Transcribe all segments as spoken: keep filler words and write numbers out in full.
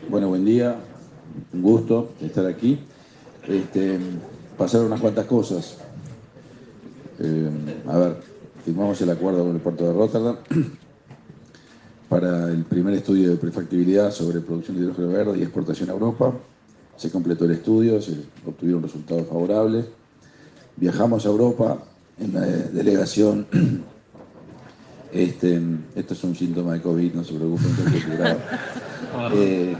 Bueno, buen día, un gusto estar aquí. Este, pasaron unas cuantas cosas. Eh, a ver, firmamos el acuerdo con el puerto de Rotterdam para el primer estudio de prefactibilidad sobre producción de hidrógeno verde y exportación a Europa. Se completó el estudio, se obtuvieron resultados favorables. Viajamos a Europa en la delegación. Este, esto es un síntoma de COVID, no se preocupen, estoy curado. Eh,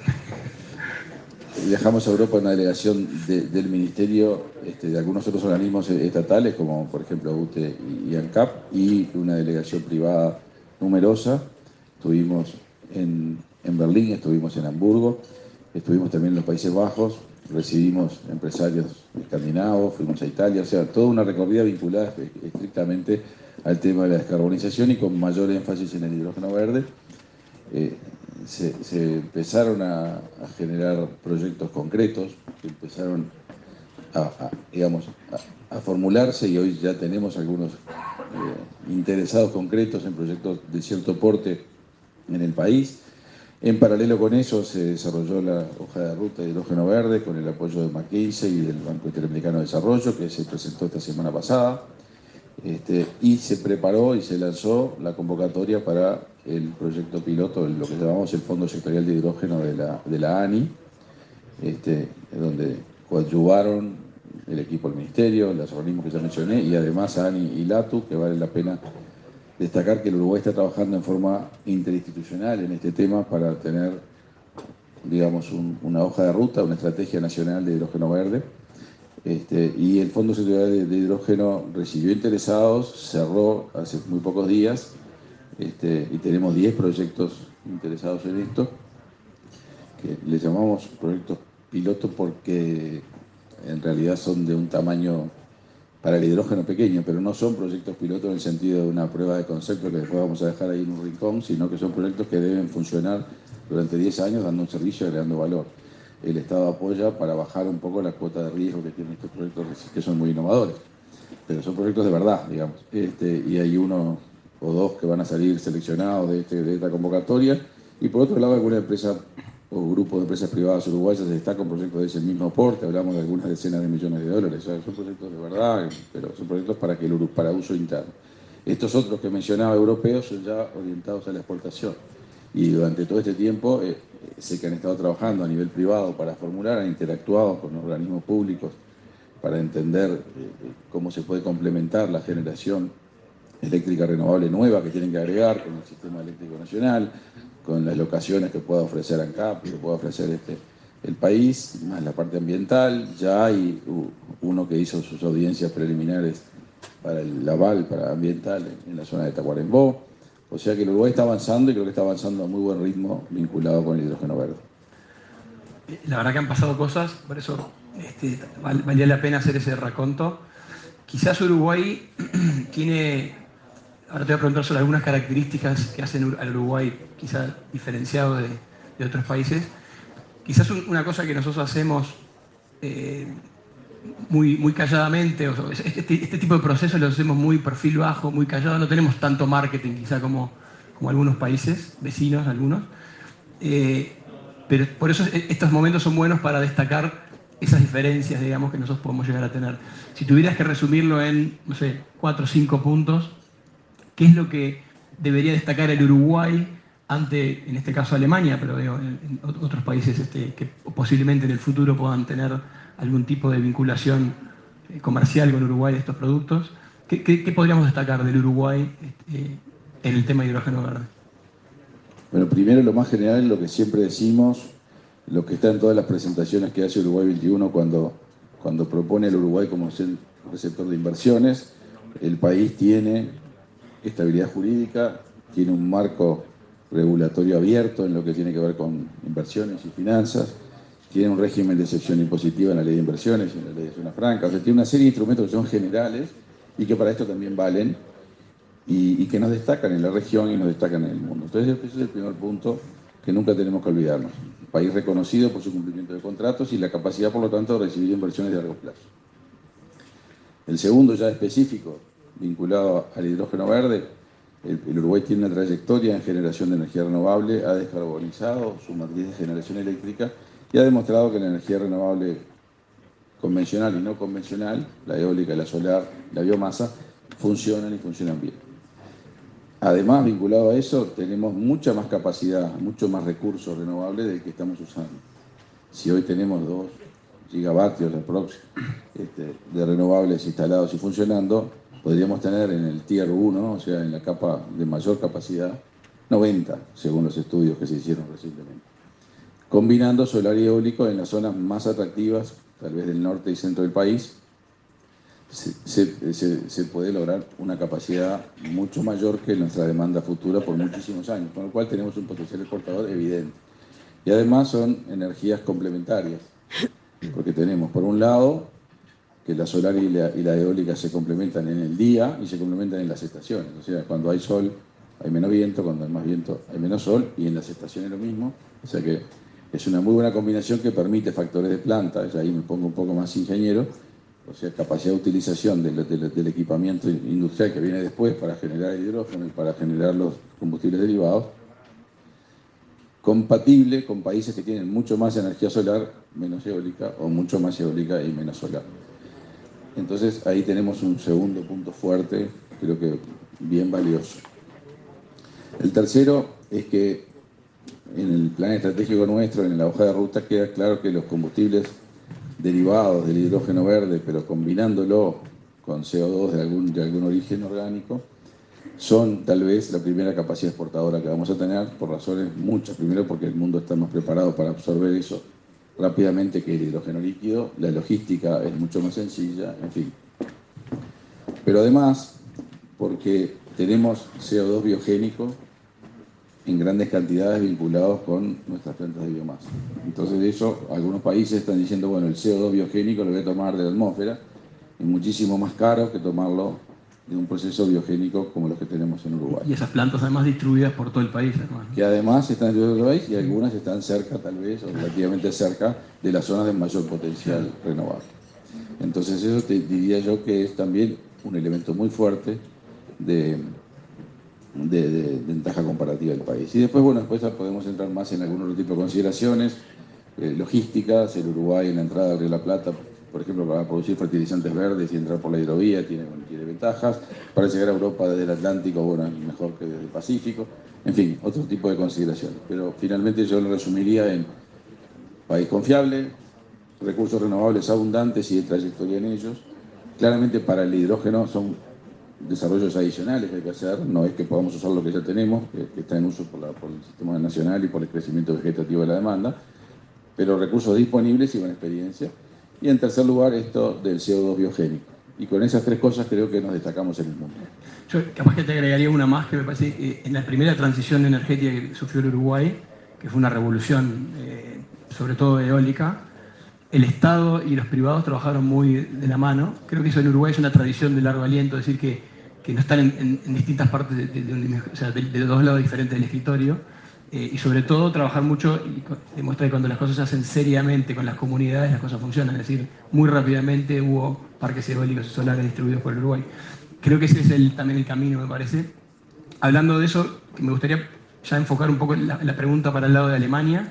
Viajamos a Europa en una delegación de, del Ministerio, este, de algunos otros organismos estatales, como por ejemplo U T E y ANCAP, y una delegación privada numerosa. Estuvimos en, en Berlín, estuvimos en Hamburgo, estuvimos también en los Países Bajos, recibimos empresarios escandinavos, fuimos a Italia, o sea, toda una recorrida vinculada estrictamente al tema de la descarbonización y con mayor énfasis en el hidrógeno verde. Eh, se, se empezaron a, a generar proyectos concretos, que empezaron a, a, digamos, a, a formularse, y hoy ya tenemos algunos eh, interesados concretos en proyectos de cierto porte en el país. En paralelo con eso se desarrolló la hoja de ruta de hidrógeno verde con el apoyo de McKinsey y del Banco Interamericano de Desarrollo, que se presentó esta semana pasada. Este, y se preparó y se lanzó la convocatoria para el proyecto piloto, lo que llamamos el Fondo Sectorial de Hidrógeno de la, de la ANI, este, donde coadyuvaron el equipo del Ministerio, los organismos que ya mencioné, y además ANI y LATU, que vale la pena destacar que el Uruguay está trabajando en forma interinstitucional en este tema para tener, digamos, un, una hoja de ruta, una estrategia nacional de hidrógeno verde. Este, y el Fondo Sectorial de, de Hidrógeno recibió interesados, cerró hace muy pocos días, este, y tenemos diez proyectos interesados en esto, que les llamamos proyectos piloto porque en realidad son de un tamaño para el hidrógeno pequeño, pero no son proyectos piloto en el sentido de una prueba de concepto que después vamos a dejar ahí en un rincón, sino que son proyectos que deben funcionar durante diez años dando un servicio y agregando valor. El Estado apoya para bajar un poco la cuota de riesgo que tienen estos proyectos, que son muy innovadores, pero son proyectos de verdad, digamos. Este, y hay uno o dos que van a salir seleccionados de, este, de esta convocatoria, y por otro lado alguna empresa o grupo de empresas privadas uruguayas está con proyectos de ese mismo porte, hablamos de algunas decenas de millones de dólares, o sea, son proyectos de verdad, pero son proyectos para, que el, para uso interno. Estos otros que mencionaba europeos son ya orientados a la exportación, y durante todo este tiempo eh, sé que han estado trabajando a nivel privado para formular, han interactuado con organismos públicos para entender eh, cómo se puede complementar la generación eléctrica renovable nueva que tienen que agregar con el sistema eléctrico nacional, con las locaciones que pueda ofrecer ANCAP, que pueda ofrecer este, el país, más la parte ambiental. Ya hay uno que hizo sus audiencias preliminares para el aval, para ambiental, en la zona de Tacuarembó. O sea que el Uruguay está avanzando, y creo que está avanzando a muy buen ritmo vinculado con el hidrógeno verde. La verdad que han pasado cosas, por eso este, val, valía la pena hacer ese raconto. Quizás Uruguay tiene, ahora te voy a preguntar sobre algunas características que hacen al Uruguay quizás diferenciado de, de otros países. Quizás un, una cosa que nosotros hacemos eh, muy, muy calladamente, o sea, este, este tipo de procesos lo hacemos muy perfil bajo, muy callado, no tenemos tanto marketing quizá como, como algunos países, vecinos algunos. Eh, pero por eso estos momentos son buenos para destacar esas diferencias, digamos, que nosotros podemos llegar a tener. Si tuvieras que resumirlo en, no sé, cuatro o cinco puntos, ¿qué es lo que debería destacar el Uruguay ante, en este caso, Alemania, pero digo, en, en otros países este, que posiblemente en el futuro puedan tener algún tipo de vinculación comercial con Uruguay de estos productos? ¿Qué, qué, qué podríamos destacar del Uruguay este, en el tema de hidrógeno verde? Bueno, primero, lo más general, lo que siempre decimos, lo que está en todas las presentaciones que hace Uruguay veintiuno cuando, cuando propone el Uruguay como ser receptor de inversiones. El país tiene estabilidad jurídica, tiene un marco regulatorio abierto en lo que tiene que ver con inversiones y finanzas, tiene un régimen de excepción impositiva en la ley de inversiones y en la ley de zona franca, o sea, tiene una serie de instrumentos que son generales y que para esto también valen, y, y que nos destacan en la región y nos destacan en el mundo. Entonces ese es el primer punto que nunca tenemos que olvidarnos. Un país reconocido por su cumplimiento de contratos y la capacidad, por lo tanto, de recibir inversiones de largo plazo. El segundo, ya específico, vinculado al hidrógeno verde, El, el Uruguay tiene una trayectoria en generación de energía renovable, ha descarbonizado su matriz de generación eléctrica y ha demostrado que la energía renovable convencional y no convencional, la eólica, la solar, la biomasa, funcionan y funcionan bien. Además, vinculado a eso, tenemos mucha más capacidad, mucho más recursos renovables del que estamos usando. Si hoy tenemos dos gigavatios aprox, este, de renovables instalados y funcionando, podríamos tener en el tier uno, o sea, en la capa de mayor capacidad, noventa, según los estudios que se hicieron recientemente. Combinando solar y eólico en las zonas más atractivas, tal vez del norte y centro del país, Se, se, se, se puede lograr una capacidad mucho mayor que nuestra demanda futura por muchísimos años, con lo cual tenemos un potencial exportador evidente. Y además son energías complementarias, porque tenemos, por un lado, que la solar y la, y la eólica se complementan en el día y se complementan en las estaciones. O sea, cuando hay sol hay menos viento, cuando hay más viento hay menos sol, y en las estaciones lo mismo. O sea que es una muy buena combinación que permite factores de planta, y ahí me pongo un poco más ingeniero, o sea, capacidad de utilización del, del, del equipamiento industrial que viene después para generar el hidrógeno y para generar los combustibles derivados, compatible con países que tienen mucho más energía solar, menos eólica, o mucho más eólica y menos solar. Entonces ahí tenemos un segundo punto fuerte, creo que bien valioso. El tercero es que en el plan estratégico nuestro, en la hoja de ruta, queda claro que los combustibles derivados del hidrógeno verde, pero combinándolo con C O dos de algún, de algún origen orgánico, son tal vez la primera capacidad exportadora que vamos a tener, por razones muchas. Primero, porque el mundo está más preparado para absorber eso rápidamente que el hidrógeno líquido, la logística es mucho más sencilla, en fin. Pero además, porque tenemos C O dos biogénico en grandes cantidades vinculados con nuestras plantas de biomasa. Entonces, de eso, algunos países están diciendo, bueno, el C O dos biogénico lo voy a tomar de la atmósfera, es muchísimo más caro que tomarlo de un proceso biogénico como los que tenemos en Uruguay. Y esas plantas además distribuidas por todo el país, hermano. Que además están en todo el país y algunas están cerca, tal vez, o relativamente cerca, de las zonas de mayor potencial renovable. Entonces, eso te diría yo que es también un elemento muy fuerte de... De, de, de ventaja comparativa del país. Y después, bueno, después podemos entrar más en algún otro tipo de consideraciones, eh, logísticas. El Uruguay en la entrada de Río de la Plata, por ejemplo, para producir fertilizantes verdes y entrar por la hidrovía, tiene, tiene ventajas. Para llegar a Europa desde el Atlántico, bueno, es mejor que desde el Pacífico. En fin, otro tipo de consideraciones. Pero finalmente yo lo resumiría en país confiable, recursos renovables abundantes y de trayectoria en ellos. Claramente para el hidrógeno son desarrollos adicionales que hay que hacer, no es que podamos usar lo que ya tenemos, que, que está en uso por, la, por el sistema nacional y por el crecimiento vegetativo de la demanda, pero recursos disponibles y con experiencia. Y en tercer lugar, esto del C O dos biogénico. Y con esas tres cosas creo que nos destacamos en el mundo. Yo capaz que te agregaría una más, que me parece que en la primera transición energética que sufrió el Uruguay, que fue una revolución, eh, sobre todo eólica, el Estado y los privados trabajaron muy de la mano. Creo que eso en Uruguay es una tradición de largo aliento, es decir, que, que no están en, en, en distintas partes, de, de, de, o sea, de, de dos lados diferentes del escritorio, eh, y sobre todo trabajar mucho y demuestra que cuando las cosas se hacen seriamente con las comunidades, las cosas funcionan. Es decir, muy rápidamente hubo parques eólicos y solares distribuidos por el Uruguay. Creo que ese es el, también el camino, me parece. Hablando de eso, que me gustaría ya enfocar un poco la, la pregunta para el lado de Alemania.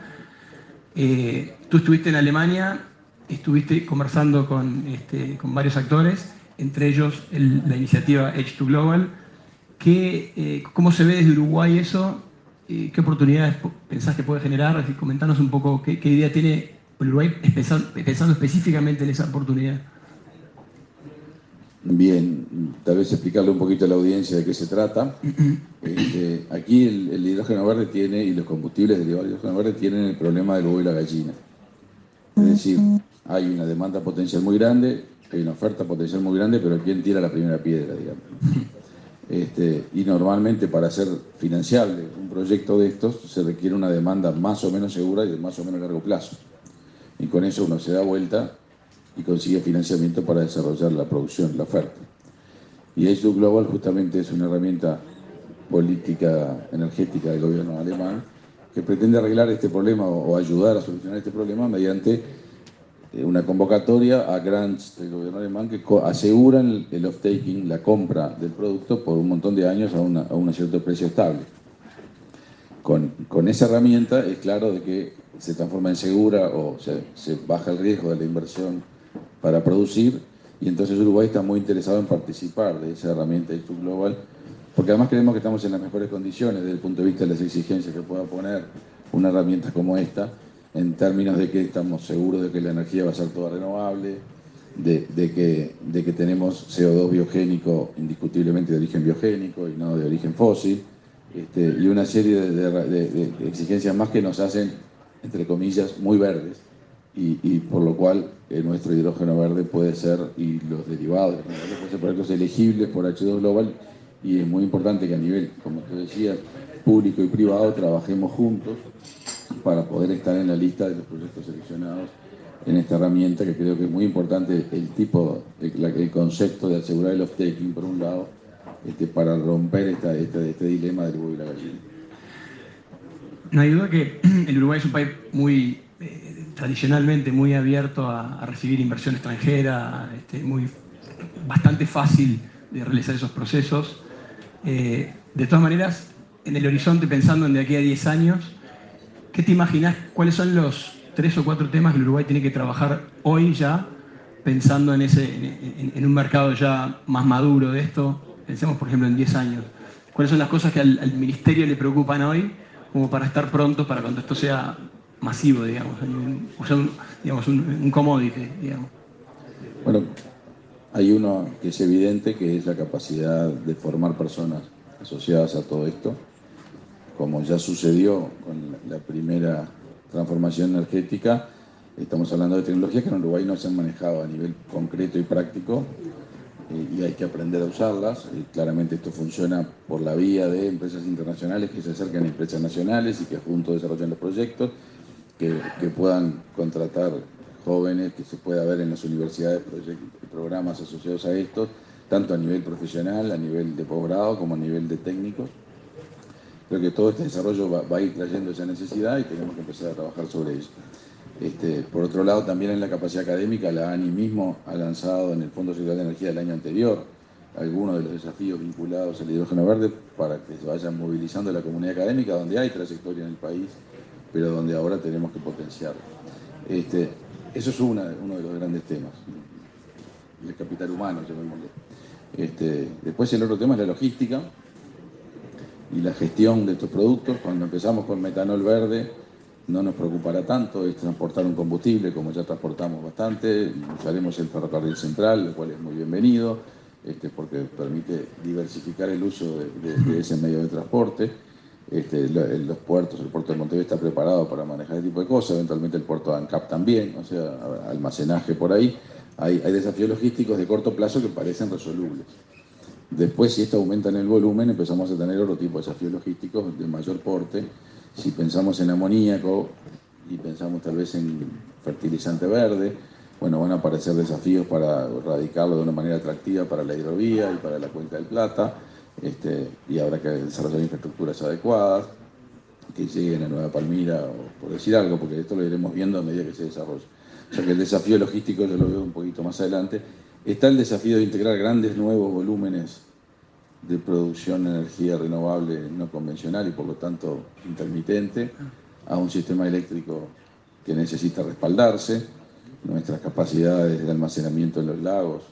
Eh, tú estuviste en Alemania, estuviste conversando con, este, con varios actores, entre ellos el, la iniciativa Edge to Global. ¿Qué, eh, ¿Cómo se ve desde Uruguay eso? Eh, ¿Qué oportunidades pensás que puede generar? Así, comentanos un poco qué, qué idea tiene Uruguay pensando, pensando específicamente en esa oportunidad. Bien, tal vez explicarle un poquito a la audiencia de qué se trata. Este, aquí el, el hidrógeno verde tiene, y los combustibles derivados del hidrógeno verde tienen el problema del huevo y la gallina. Es decir, hay una demanda potencial muy grande, hay una oferta potencial muy grande, pero ¿quién tira la primera piedra, digamos? Este, y normalmente para ser financiable un proyecto de estos se requiere una demanda más o menos segura y de más o menos largo plazo. Y con eso uno se da vuelta y consigue financiamiento para desarrollar la producción, la oferta. Y Edge to Global justamente es una herramienta política energética del gobierno alemán que pretende arreglar este problema o ayudar a solucionar este problema mediante una convocatoria a grants del gobierno alemán que aseguran el off-taking, la compra del producto por un montón de años a, una, a un cierto precio estable. Con, con esa herramienta es claro de que se transforma en segura o se, se baja el riesgo de la inversión para producir, y entonces Uruguay está muy interesado en participar de esa herramienta I S U Global, porque además creemos que estamos en las mejores condiciones desde el punto de vista de las exigencias que pueda poner una herramienta como esta, en términos de que estamos seguros de que la energía va a ser toda renovable, de, de, que, de que tenemos C O dos biogénico indiscutiblemente de origen biogénico y no de origen fósil, este, y una serie de, de, de, de exigencias más que nos hacen, entre comillas, muy verdes, y, y por lo cual eh, nuestro hidrógeno verde puede ser, y los derivados de pueden ser proyectos elegibles por H dos Global, y es muy importante que a nivel, como tú decías, público y privado, trabajemos juntos para poder estar en la lista de los proyectos seleccionados en esta herramienta, que creo que es muy importante el tipo, el, el concepto de asegurar el off-taking, por un lado, este, para romper esta, esta, este dilema del huevo y la gallina. No hay duda que el Uruguay es un país muy, eh, tradicionalmente muy abierto a, a recibir inversión extranjera, este, muy, bastante fácil de realizar esos procesos. Eh, de todas maneras, en el horizonte, pensando en de aquí a diez años, ¿qué te imaginas? ¿Cuáles son los tres o cuatro temas que el Uruguay tiene que trabajar hoy ya, pensando en, ese, en, en un mercado ya más maduro de esto? Pensemos, por ejemplo, en diez años. ¿Cuáles son las cosas que al, al Ministerio le preocupan hoy, como para estar pronto para cuando esto sea masivo, digamos, o sea, un, digamos, un, un commodity, digamos? Bueno, hay uno que es evidente, que es la capacidad de formar personas asociadas a todo esto, como ya sucedió con la primera transformación energética. Estamos hablando de tecnologías que en Uruguay no se han manejado a nivel concreto y práctico, y hay que aprender a usarlas. Y claramente esto funciona por la vía de empresas internacionales que se acercan a empresas nacionales y que juntos desarrollan los proyectos, que, que puedan contratar jóvenes, que se pueda ver en las universidades programas asociados a esto, tanto a nivel profesional, a nivel de posgrado, como a nivel de técnicos. Creo que todo este desarrollo va, va a ir trayendo esa necesidad y tenemos que empezar a trabajar sobre eso. Este, por otro lado, también en la capacidad académica, la ANI mismo ha lanzado en el Fondo Sectorial de Energía del año anterior algunos de los desafíos vinculados al hidrógeno verde para que se vayan movilizando la comunidad académica, donde hay trayectoria en el país, pero donde ahora tenemos que potenciarlo. Este, eso es una, uno de los grandes temas, el capital humano, llamémosle. Este, después el otro tema es la logística y la gestión de estos productos. Cuando empezamos con metanol verde, no nos preocupará tanto, es transportar un combustible, como ya transportamos bastante. Usaremos el ferrocarril central, lo cual es muy bienvenido, este, porque permite diversificar el uso de, de, de ese medio de transporte. Este, los puertos, el puerto de Montevideo está preparado para manejar ese tipo de cosas, eventualmente el puerto de ANCAP también, o sea, almacenaje por ahí. Hay, hay desafíos logísticos de corto plazo que parecen resolubles. Después, si esto aumenta en el volumen, empezamos a tener otro tipo de desafíos logísticos de mayor porte. Si pensamos en amoníaco y pensamos tal vez en fertilizante verde, bueno, van a aparecer desafíos para erradicarlo de una manera atractiva para la hidrovía y para la Cuenca del Plata, este, y habrá que desarrollar infraestructuras adecuadas que lleguen a Nueva Palmira, o por decir algo, porque esto lo iremos viendo a medida que se desarrolle. O sea que el desafío logístico yo lo veo un poquito más adelante. Está el desafío de integrar grandes nuevos volúmenes de producción de energía renovable no convencional y por lo tanto intermitente a un sistema eléctrico que necesita respaldarse. Nuestras capacidades de almacenamiento en los lagos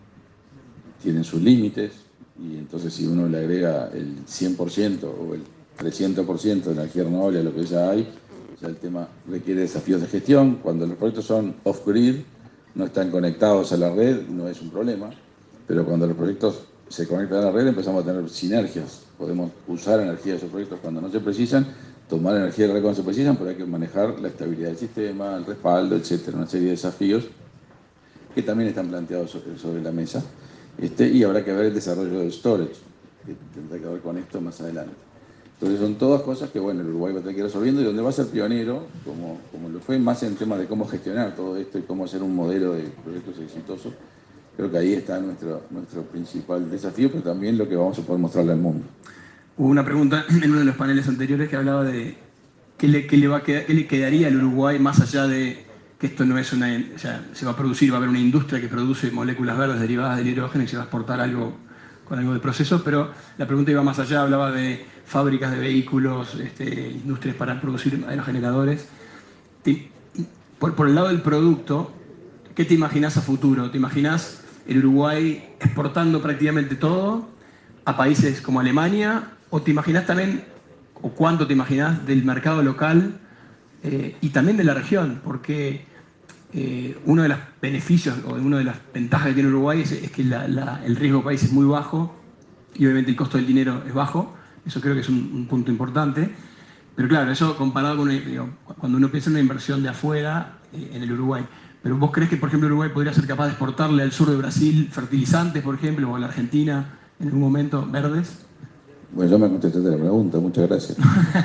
tienen sus límites, y entonces si uno le agrega el cien por ciento o el trescientos por ciento de energía renovable a lo que ya hay, ya el tema requiere desafíos de gestión. Cuando los proyectos son off-grid, no están conectados a la red, no es un problema, pero cuando los proyectos se conectan a la red empezamos a tener sinergias. Podemos usar energía de esos proyectos cuando no se precisan, tomar energía de la red cuando se precisan, pero hay que manejar la estabilidad del sistema, el respaldo, etcétera, una serie de desafíos que también están planteados sobre, sobre la mesa. Este, y habrá que ver el desarrollo del storage, que tendrá que ver con esto más adelante. Entonces son todas cosas que, bueno, el Uruguay va a tener que ir resolviendo, y donde va a ser pionero, como, como lo fue más en temas de cómo gestionar todo esto y cómo hacer un modelo de proyectos exitosos. Creo que ahí está nuestro, nuestro principal desafío, pero también lo que vamos a poder mostrarle al mundo. Hubo una pregunta en uno de los paneles anteriores que hablaba de qué le, qué le, va a quedar, qué le quedaría al Uruguay más allá de que esto no es una, o sea, se va a producir, va a haber una industria que produce moléculas verdes derivadas del hidrógeno y se va a exportar algo con algo de proceso, pero la pregunta iba más allá, hablaba de fábricas de vehículos, este, industrias para producir aerogeneradores. Te, por, por el lado del producto, ¿qué te imaginas a futuro? ¿Te imaginas el Uruguay exportando prácticamente todo a países como Alemania? ¿O te imaginas también, o cuánto te imaginas del mercado local eh, y también de la región? Porque eh, uno de los beneficios o una de las ventajas que tiene Uruguay es, es que la, la, el riesgo país es muy bajo y obviamente el costo del dinero es bajo. Eso creo que es un, un punto importante. Pero claro, eso comparado con digo, cuando uno piensa en una inversión de afuera, eh, en el Uruguay. Pero vos crees que, por ejemplo, Uruguay podría ser capaz de exportarle al sur de Brasil fertilizantes, por ejemplo, o a la Argentina en algún momento verdes? Bueno, yo me contestaste la pregunta, muchas gracias.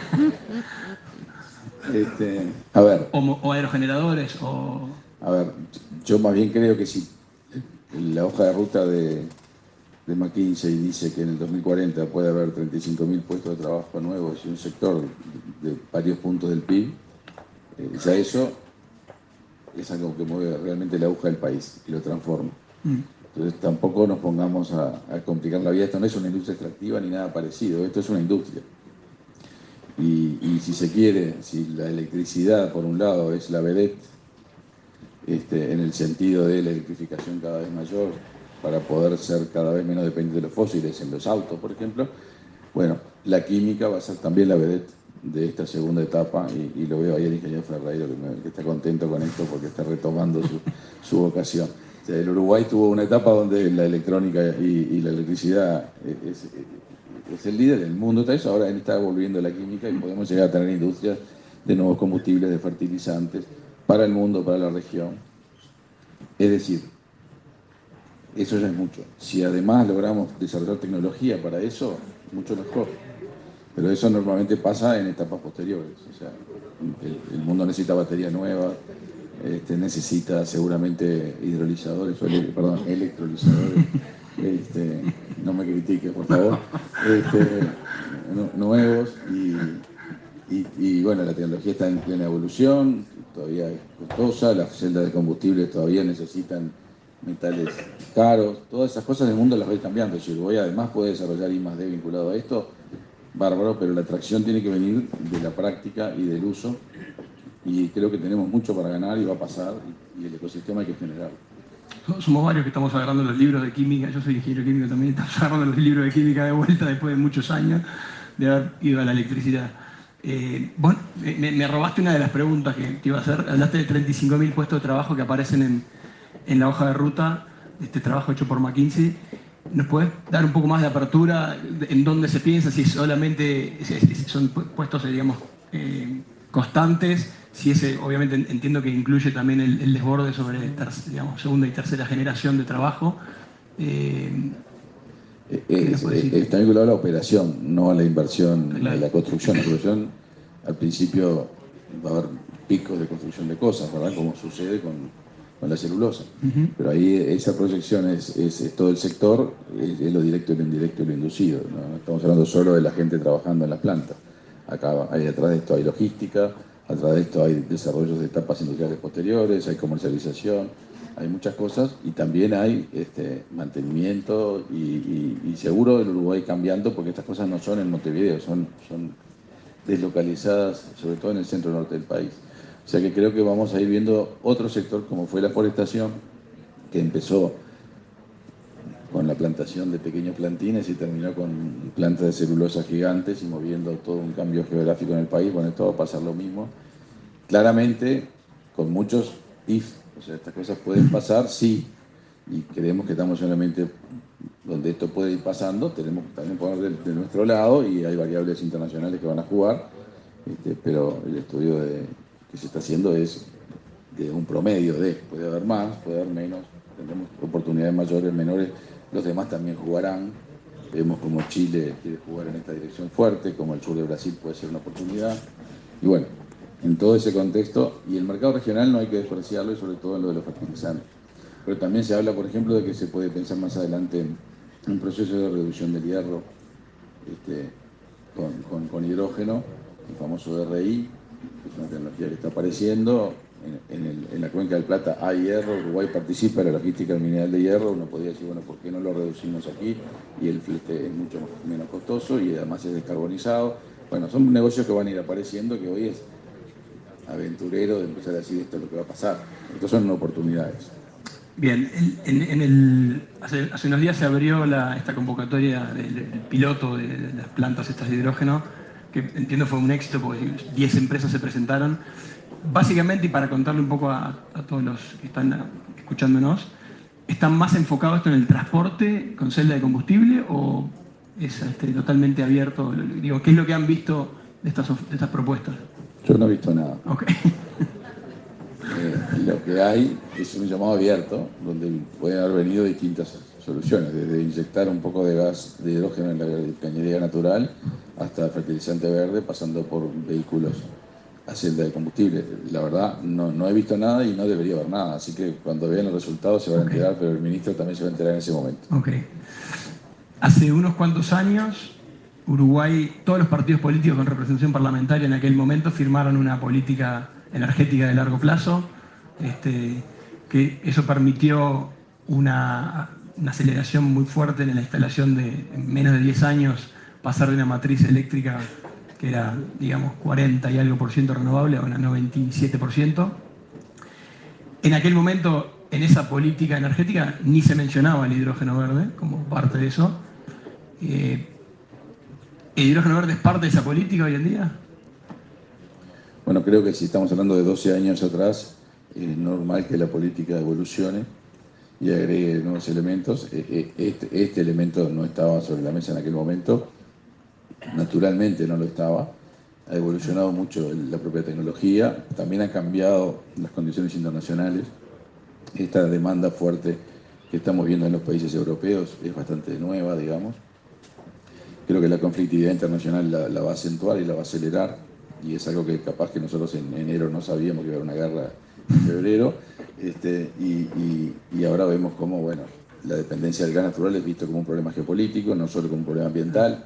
este, a ver. O, o aerogeneradores, o... A ver, yo más bien creo que si la hoja de ruta de, de McKinsey dice que en el dos mil cuarenta puede haber treinta y cinco mil puestos de trabajo nuevos y un sector de varios puntos del P I B, eh, ya eso es algo que mueve realmente la aguja del país y lo transforma. Mm. Entonces tampoco nos pongamos a, a complicar la vida. Esto no es una industria extractiva ni nada parecido, esto es una industria. Y, y si se quiere, si la electricidad por un lado es la vedette, este, en el sentido de la electrificación cada vez mayor, para poder ser cada vez menos dependientes de los fósiles en los autos, por ejemplo, bueno, la química va a ser también la vedette de esta segunda etapa, y, y lo veo ahí el ingeniero Ferreiro, que, me, que está contento con esto porque está retomando su, su vocación. O sea, el Uruguay tuvo una etapa donde la electrónica y, y la electricidad es, es, es el líder del mundo, está eso, ahora está volviendo la química y podemos llegar a tener industrias de nuevos combustibles, de fertilizantes, para el mundo, para la región. Es decir, eso ya es mucho. Si además logramos desarrollar tecnología para eso, mucho mejor. Pero eso normalmente pasa en etapas posteriores. O sea, el, el mundo necesita baterías nuevas, este, necesita seguramente hidrolizadores, o ele, perdón, electrolizadores. Este, no me critiques, por favor. Este, no, nuevos y, y, y bueno, la tecnología está en plena evolución, todavía es costosa, las celdas de combustible todavía necesitan metales caros, todas esas cosas del mundo las va a ir cambiando. Si Uruguay además puede desarrollar I más D vinculado a esto, bárbaro, pero la atracción tiene que venir de la práctica y del uso, y creo que tenemos mucho para ganar y va a pasar, y el ecosistema hay que generarlo. Somos varios que estamos agarrando los libros de química, yo soy ingeniero químico también, estamos agarrando los libros de química de vuelta después de muchos años de haber ido a la electricidad. Eh, bueno, me, me robaste una de las preguntas que te iba a hacer. Hablaste de treinta y cinco mil puestos de trabajo que aparecen en, en la hoja de ruta, este trabajo hecho por McKinsey. ¿Nos puedes dar un poco más de apertura en dónde se piensa? Si solamente si son puestos, digamos, eh, constantes, si ese, obviamente entiendo que incluye también el, el desborde sobre, digamos, segunda y tercera generación de trabajo. Eh, Es, es, está vinculado a la operación, no a la inversión, claro. A la construcción. La construcción, al principio va a haber picos de construcción de cosas, ¿verdad? Como sucede con, con la celulosa. Uh-huh. Pero ahí esa proyección es, es, es todo el sector, es, es lo directo y lo indirecto y lo inducido. ¿No? Estamos hablando solo de la gente trabajando en las plantas. Acá hay, atrás de esto hay logística, atrás de esto hay desarrollos de etapas industriales posteriores, hay comercialización, hay muchas cosas, y también hay este, mantenimiento y, y, y seguro el Uruguay cambiando, porque estas cosas no son en Montevideo, son, son deslocalizadas, sobre todo en el centro norte del país. O sea que creo que vamos a ir viendo otro sector, como fue la forestación, que empezó con la plantación de pequeños plantines y terminó con plantas de celulosa gigantes y moviendo todo un cambio geográfico en el país. Bueno, esto va a pasar lo mismo. Claramente, con muchos if, o sea, estas cosas pueden pasar, sí, y creemos que estamos solamente donde esto puede ir pasando, tenemos que también poner de, de nuestro lado, y hay variables internacionales que van a jugar, este, pero el estudio de, que se está haciendo es de un promedio de, puede haber más, puede haber menos, tendremos oportunidades mayores, menores, los demás también jugarán. Vemos como Chile quiere jugar en esta dirección fuerte, como el sur de Brasil puede ser una oportunidad, y bueno, en todo ese contexto, y el mercado regional no hay que despreciarlo, y sobre todo en lo de los fertilizantes. Pero también se habla, por ejemplo, de que se puede pensar más adelante en un proceso de reducción del hierro este, con, con, con hidrógeno, el famoso D R I, que es una tecnología que está apareciendo en, en, el, en la cuenca del Plata hay hierro, Uruguay participa en la logística del mineral de hierro, uno podría decir, bueno, ¿por qué no lo reducimos aquí? Y el flete es mucho más, menos costoso y además es descarbonizado. Bueno, son negocios que van a ir apareciendo, que hoy es aventurero de empezar a decir esto es lo que va a pasar. Estas son oportunidades. Bien, en, en el, hace, hace unos días se abrió la, esta convocatoria del, del piloto de, de las plantas estas de hidrógeno, que entiendo fue un éxito porque diez empresas se presentaron. Básicamente, y para contarle un poco a, a todos los que están escuchándonos, ¿están más enfocados esto en el transporte con celda de combustible o es este, totalmente abierto? Digo, ¿qué es lo que han visto de estas, de estas propuestas? Yo no he visto nada. Okay. Eh, lo que hay es un llamado abierto, donde pueden haber venido distintas soluciones, desde inyectar un poco de gas de hidrógeno en la cañería natural hasta fertilizante verde, pasando por vehículos a celda de combustible. La verdad, no, no he visto nada y no debería haber nada, así que cuando vean los resultados se van okay. a enterar, pero el ministro también se va a enterar en ese momento. Ok. Hace unos cuantos años, Uruguay, todos los partidos políticos con representación parlamentaria en aquel momento firmaron una política energética de largo plazo, este, que eso permitió una, una aceleración muy fuerte en la instalación de, en menos de diez años, pasar de una matriz eléctrica que era, digamos, cuarenta y algo por ciento renovable a una noventa y siete por ciento. En aquel momento, en esa política energética, ni se mencionaba el hidrógeno verde como parte de eso. Eh, ¿El hidrógeno verde es parte de esa política hoy en día? Bueno, creo que si estamos hablando de doce años atrás, es normal que la política evolucione y agregue nuevos elementos. Este, este elemento no estaba sobre la mesa en aquel momento, naturalmente no lo estaba. Ha evolucionado mucho la propia tecnología, también han cambiado las condiciones internacionales. Esta demanda fuerte que estamos viendo en los países europeos es bastante nueva, digamos. Creo que la conflictividad internacional la, la va a acentuar y la va a acelerar, y es algo que capaz que nosotros en enero no sabíamos que iba a haber una guerra en febrero, este, y, y, y ahora vemos cómo, bueno, la dependencia del gas natural es visto como un problema geopolítico, no solo como un problema ambiental.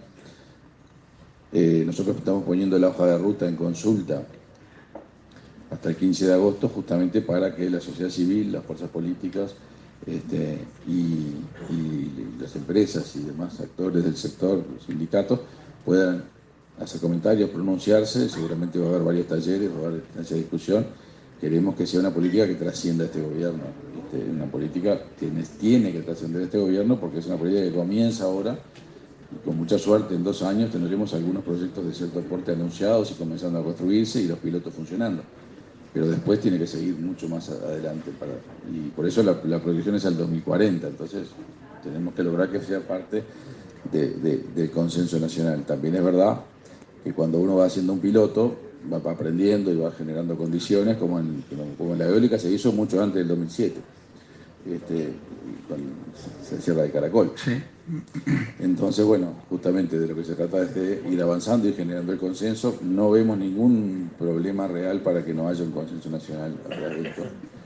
Eh, nosotros estamos poniendo la hoja de ruta en consulta hasta el quince de agosto, justamente para que la sociedad civil, las fuerzas políticas este, y, y las empresas y demás actores del sector, los sindicatos, puedan hacer comentarios, pronunciarse. Seguramente va a haber varios talleres, va a haber esa discusión. Queremos que sea una política que trascienda este gobierno. Este, una política que tiene, tiene que trascender este gobierno, porque es una política que comienza ahora. Y con mucha suerte, en dos años tendremos algunos proyectos de cierto porte anunciados y comenzando a construirse y los pilotos funcionando. Pero después tiene que seguir mucho más adelante. Para, y por eso la, la proyección es al dos mil cuarenta. Entonces tenemos que lograr que sea parte de, de, del consenso nacional. También es verdad que cuando uno va haciendo un piloto, va aprendiendo y va generando condiciones, como en, como en la eólica se hizo mucho antes del dos mil siete. Este, con la Sierra de Caracol. Sí. Entonces, bueno, justamente de lo que se trata es de ir avanzando y generando el consenso. No vemos ningún problema real para que no haya un consenso nacional a través de esto.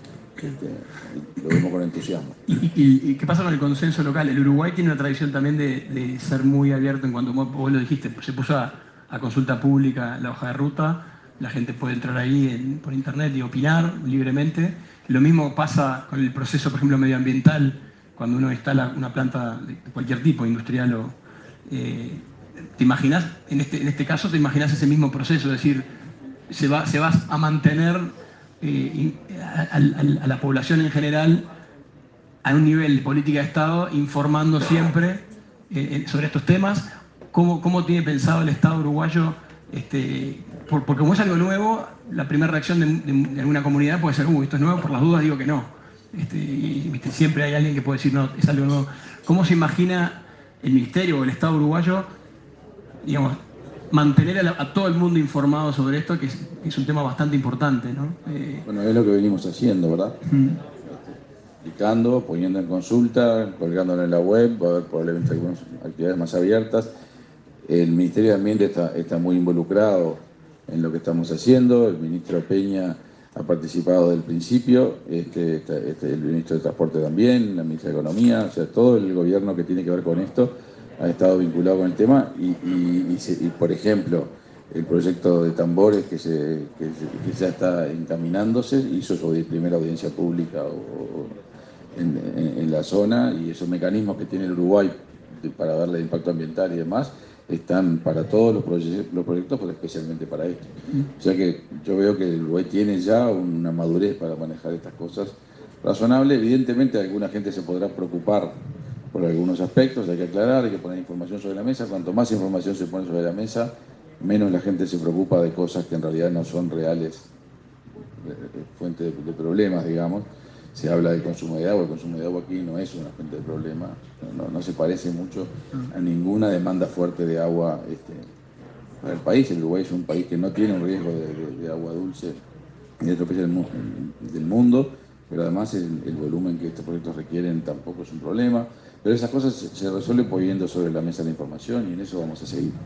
Este, lo vemos con entusiasmo. ¿Y, y, ¿Y qué pasa con el consenso local? El Uruguay tiene una tradición también de, de ser muy abierto en cuanto, vos lo dijiste, se puso a, a consulta pública la hoja de ruta, la gente puede entrar ahí en, por internet y opinar libremente. Lo mismo pasa con el proceso, por ejemplo, medioambiental, cuando uno instala una planta de cualquier tipo, industrial o... Eh, ¿te imaginas, en este, en este caso, te imaginas ese mismo proceso? Es decir, se va, se va a mantener eh, a, a, a la población en general a un nivel de política de Estado, informando siempre eh, sobre estos temas. ¿Cómo, cómo tiene pensado el Estado uruguayo? Este, por, porque como es algo nuevo, la primera reacción de, de, de alguna comunidad puede ser, uy, esto es nuevo, por las dudas digo que no. Este, y ¿viste? Siempre hay alguien que puede decir, no, es algo nuevo. ¿Cómo se imagina el Ministerio o el Estado uruguayo, digamos, mantener a, la, a todo el mundo informado sobre esto, que es, que es un tema bastante importante, ¿no? Eh, bueno, es lo que venimos haciendo, ¿verdad? Uh-huh. Explicando, poniendo en consulta, colgándolo en la web, va a haber probablemente algunas actividades más abiertas. El Ministerio de Ambiente está, está muy involucrado en lo que estamos haciendo. El ministro Peña ha participado del principio, este, este, este, el ministro de Transporte también, la ministra de Economía, o sea, todo el gobierno que tiene que ver con esto ha estado vinculado con el tema y, y, y, se, y por ejemplo, el proyecto de tambores que, se, que, que ya está encaminándose, hizo su primera audiencia pública o, o en, en, en la zona, y esos mecanismos que tiene el Uruguay de, para darle impacto ambiental y demás, están para todos los, proye los proyectos, pero especialmente para esto. O sea que yo veo que el Uruguay tiene ya una madurez para manejar estas cosas razonable. Evidentemente alguna gente se podrá preocupar por algunos aspectos, hay que aclarar, hay que poner información sobre la mesa. Cuanto más información se pone sobre la mesa, menos la gente se preocupa de cosas que en realidad no son reales fuentes de, de problemas, digamos. Se habla del consumo de agua, el consumo de agua aquí no es una fuente de problema, no, no se parece mucho a ninguna demanda fuerte de agua este, para el país. El Uruguay es un país que no tiene un riesgo de, de, de agua dulce en otro país del, del mundo, pero además el, el volumen que estos proyectos requieren tampoco es un problema. Pero esas cosas se resuelven poniendo sobre la mesa la información, y en eso vamos a seguir.